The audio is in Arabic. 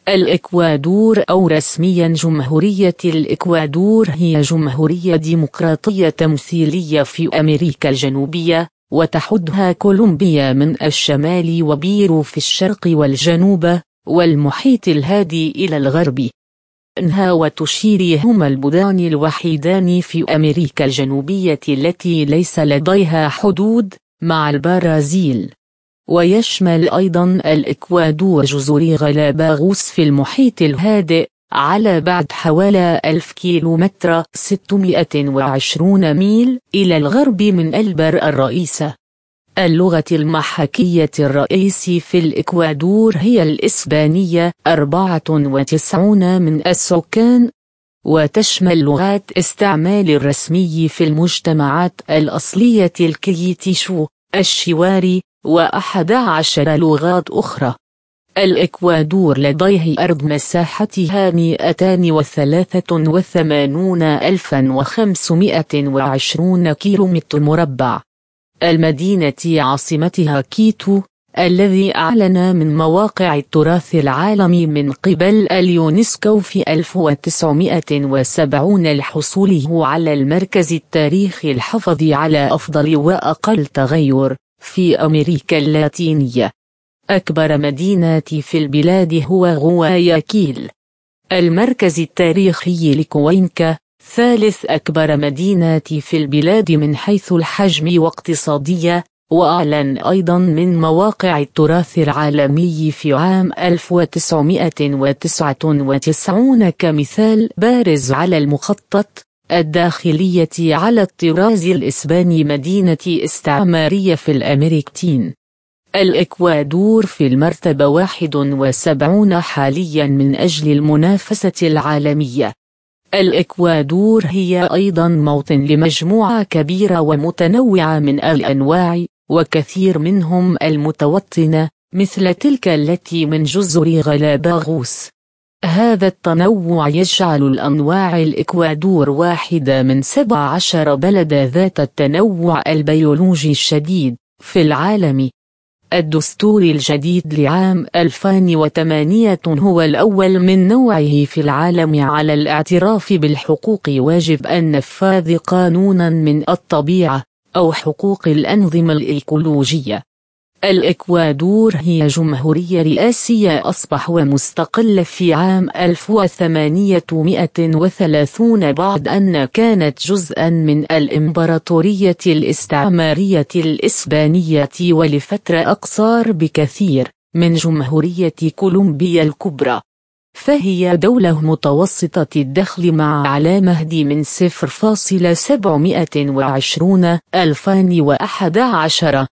الإكوادور أو رسميا جمهورية الإكوادور هي جمهورية ديمقراطية تمثيلية في أمريكا الجنوبية، وتحدها كولومبيا من الشمال وبيرو في الشرق والجنوب، والمحيط الهادي إلى الغرب. إنها وتشيلي هما البلدان الوحيدان في أمريكا الجنوبية التي ليس لديها حدود مع البرازيل. ويشمل أيضا الإكوادور جزر غالاباغوس في المحيط الهادئ على بعد حوالي 1000 كيلومتر 620 ميل إلى الغرب من البر الرئيسة. اللغة المحكية الرئيسية في الإكوادور هي الإسبانية، 94 من السكان، وتشمل لغات استعمال الرسمي في المجتمعات الأصلية الكيتيشو، الشواري، و11 لغات أخرى. الإكوادور لديه أرض مساحتها 283,520 كيلومتر مربع. المدينة عاصمتها كيتو، الذي أعلن من مواقع التراث العالمي من قبل اليونسكو في 1970 لحصوله على المركز التاريخي الحافظ على أفضل وأقل تغير في أمريكا اللاتينية. أكبر مدينة في البلاد هو غواياكيل. المركز التاريخي لكوينكا، ثالث أكبر مدينة في البلاد من حيث الحجم واقتصادية، وأعلن أيضا من مواقع التراث العالمي في عام 1999 كمثال بارز على المخطط الداخلية على الطراز الإسباني مدينة استعمارية في الأمريكتين. الإكوادور في المرتبة 71 حاليا من أجل المنافسة العالمية. الإكوادور هي أيضا موطن لمجموعة كبيرة ومتنوعة من الأنواع، وكثير منهم المتوطنة، مثل تلك التي من جزر غالاباغوس. هذا التنوع يجعل الأنواع الإكوادور واحدة من 17 بلد ذات التنوع البيولوجي الشديد في العالم. الدستور الجديد لعام 2008 هو الأول من نوعه في العالم على الاعتراف بالحقوق واجب النفاذ قانونا من الطبيعة أو حقوق الأنظمة الإيكولوجية. الإكوادور هي جمهورية رئاسية أصبح ومستقل في عام 1830 بعد أن كانت جزءا من الإمبراطورية الاستعمارية الإسبانية ولفترة أقصر بكثير من جمهورية كولومبيا الكبرى. فهي دولة متوسطة الدخل مع على مهد من 0.720 2011